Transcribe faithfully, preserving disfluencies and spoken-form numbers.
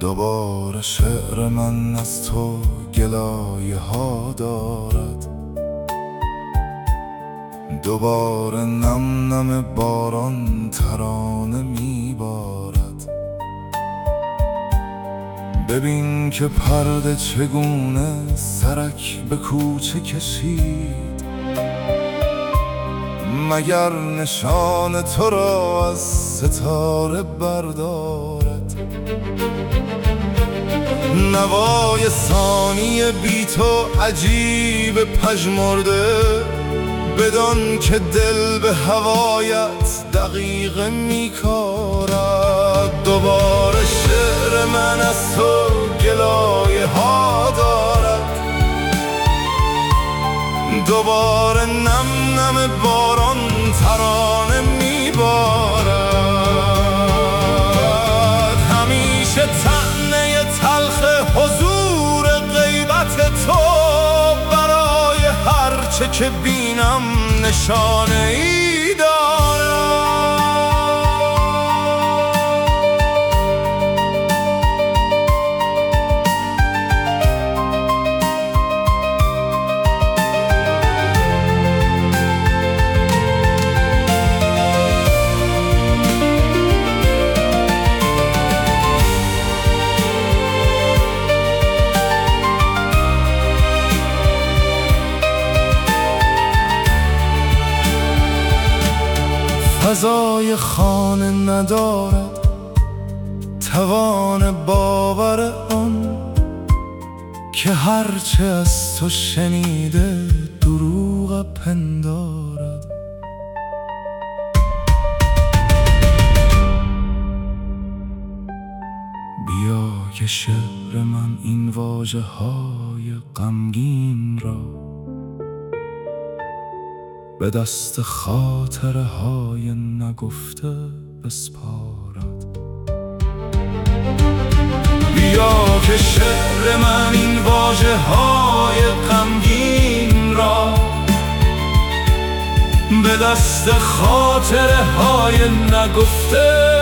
دوباره شعر من از تو گلایه ها دارد، دوباره نم نم باران ترانه میبارد. ببین که پرده چگونه سرک به کوچه کشید، مگر نشان تو را از ستاره بردارد. نوای ثانیه بی تو عجیب پژمرده، بدان که دل به هوایت دقیقه میکارد. دوباره شعر من از تو گلایه ها دارد، دوباره نم نم باران ترانه میبارد. همیشه طعنه تلخ حضور غیبت تو، برای هر چه که بینم نشانه ای دارد. فضای خانه ندارد توان باور آن، که هرچه از تو شنیده دروغ پندارد. بیا که شعر من این واژه های غمگین را به دست خاطره های نگفته بسپارد. بیا که شعر من این واژه های غمگین را به دست خاطره های نگفته